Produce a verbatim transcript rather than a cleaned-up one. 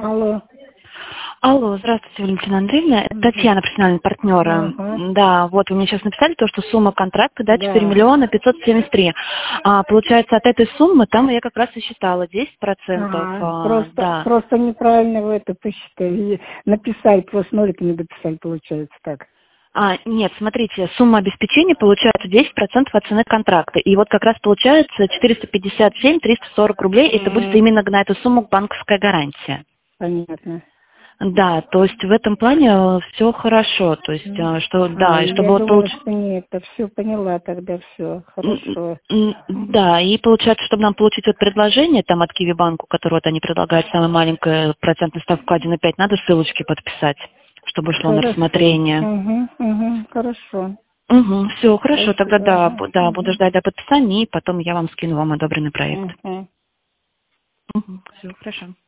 Алло. Алло, здравствуйте, Валентина Андреевна. Это Татьяна, профессиональный партнер. Угу. Да, вот вы мне сейчас написали то, что сумма контракта, да, четыре Да. миллиона пятьсот семьдесят три. А, получается, от этой суммы, там я как раз и считала десять процентов. Ага. А, Просто, да. просто неправильно вы это посчитали. Написали, просто нолик не дописали, получается так. А, нет, смотрите, сумма обеспечения получается десять процентов от цены контракта. И вот как раз получается четыреста пятьдесят семь триста сорок рублей. Это будет М, именно на эту сумму банковская гарантия. Понятно. Да, то есть в этом плане все хорошо. То есть, М. э, что А, да, и чтобы я вот думала, получ- что нет, это все поняла тогда, все М, хорошо. м, Да, и получается, чтобы нам получить вот предложение там от Киви банку, которое вот они предлагают, самая маленькая процентная ставка один и пять, надо ссылочки подписать, чтобы шло на Хорошо. рассмотрение. Угу, угу, хорошо. Угу, все, хорошо, тогда Спасибо. да, Ага. бу- да, буду Угу. ждать до подписания, и потом я вам скину вам одобренный проект. Угу. Угу, все, хорошо.